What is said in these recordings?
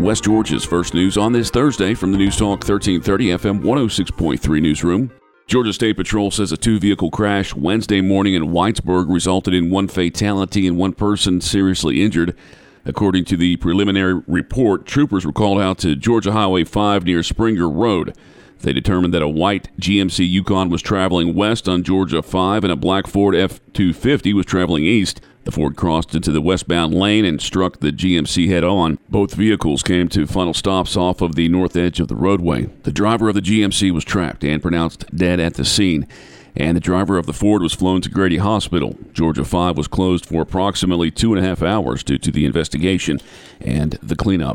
West Georgia's first news on this Thursday from the News Talk 1330 FM 106.3 newsroom. Georgia State Patrol says a two-vehicle crash Wednesday morning in Whitesburg resulted in one fatality and one person seriously injured. According to the preliminary report, troopers were called out to Georgia Highway 5 near Springer Road. They determined that a white GMC Yukon was traveling west on Georgia 5 and a black Ford F-250 was traveling east. The Ford crossed into the westbound lane and struck the GMC head-on. Both vehicles came to final stops off of the north edge of the roadway. The driver of the GMC was trapped and pronounced dead at the scene, and the driver of the Ford was flown to Grady Hospital. Georgia 5 was closed for approximately 2.5 hours due to the investigation and the cleanup.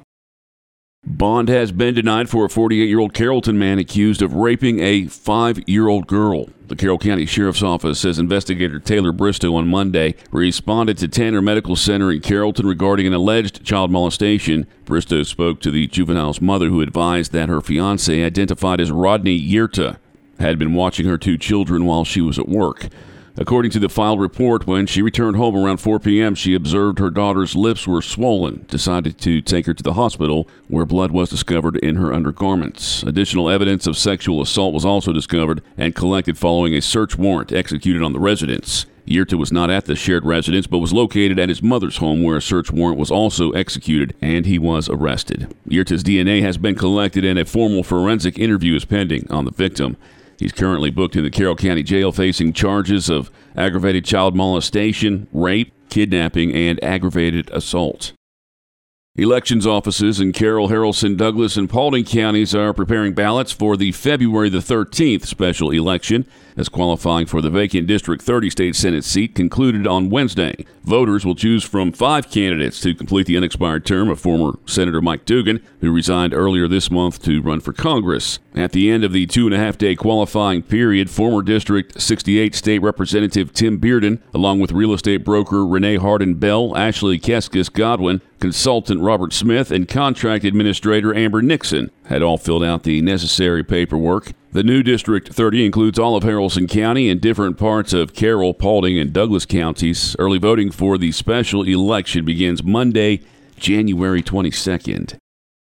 Bond has been denied for a 48-year-old Carrollton man accused of raping a 5-year-old girl. The Carroll County Sheriff's Office says investigator Taylor Bristow on Monday responded to Tanner Medical Center in Carrollton regarding an alleged child molestation. Bristow spoke to the juvenile's mother, who advised that her fiancé, identified as Rodney Yirta, had been watching her 2 children while she was at work. According to the filed report, when she returned home around 4 p.m., she observed her daughter's lips were swollen, decided to take her to the hospital, where blood was discovered in her undergarments. Additional evidence of sexual assault was also discovered and collected following a search warrant executed on the residence. Yirta was not at the shared residence, but was located at his mother's home, where a search warrant was also executed, and he was arrested. Yirta's DNA has been collected, and a formal forensic interview is pending on the victim. He's currently booked in the Carroll County Jail facing charges of aggravated child molestation, rape, kidnapping, and aggravated assault. Elections offices in Carroll, Haralson, Douglas, and Paulding counties are preparing ballots for the February the 13th special election, as qualifying for the vacant District 30 state Senate seat concluded on Wednesday. Voters will choose from 5 candidates to complete the unexpired term of former Senator Mike Dugan, who resigned earlier this month to run for Congress. At the end of the 2.5-day qualifying period, former District 68 State Representative Tim Bearden, along with real estate broker Renee Hardin-Bell, Ashley Keskis Godwin, consultant Robert Smith, and contract administrator Amber Nixon, had all filled out the necessary paperwork. The new District 30 includes all of Haralson County and different parts of Carroll, Paulding, and Douglas counties. Early voting for the special election begins Monday, January 22nd.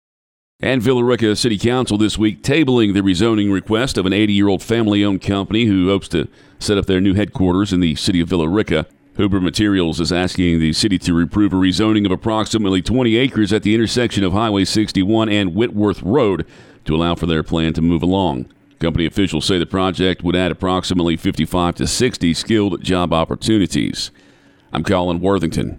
And Villa Rica City Council this week tabling the rezoning request of an 80-year-old family-owned company who hopes to set up their new headquarters in the city of Villa Rica. Huber Materials is asking the city to approve a rezoning of approximately 20 acres at the intersection of Highway 61 and Whitworth Road to allow for their plan to move along. Company officials say the project would add approximately 55 to 60 skilled job opportunities. I'm Colin Worthington.